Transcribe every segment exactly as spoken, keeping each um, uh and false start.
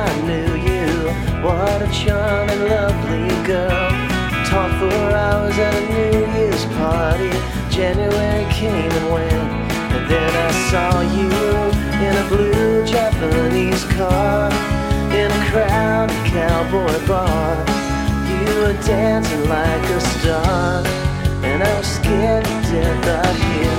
I knew you. What a charming, lovely girl. Talked for hours at a New Year's party. January came and went, and then I saw you in a blue Japanese car, in a crowded cowboy bar. You were dancing like a star, and I was scared to death of you.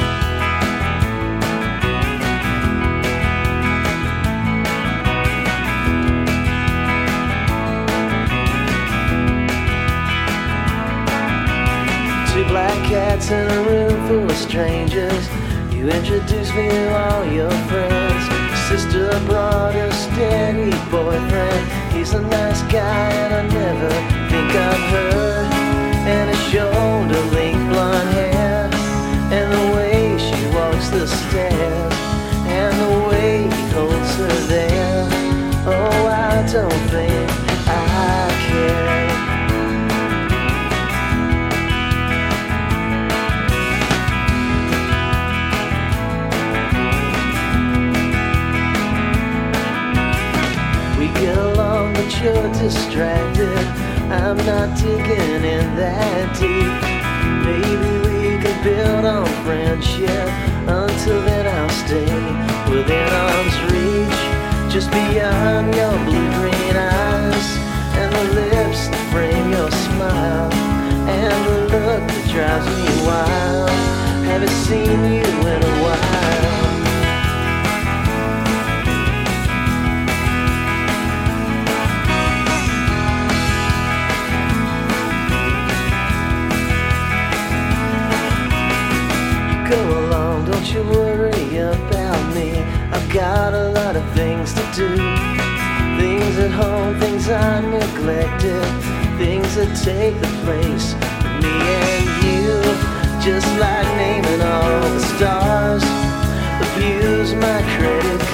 Two black cats in a room full of strangers. You introduced me to all your friends. Sister brought a steady boyfriend. He's a nice guy and I never think of her. And his shoulder-length blonde hair, and the way she walks the stairs, and the way he holds her there. Oh, I don't think I care. Get along, but you're distracted. I'm not digging in that deep. Maybe we could build on friendship. Until then I'll stay within arm's reach, just beyond your blue-green eyes, and the lips that frame your smile, and the look that drives me wild. Haven't seen you in a while. Go along, don't you worry about me. I've got a lot of things to do. Things at home, things I neglected, things that take the place of me and you. Just like naming all the stars, the views my credit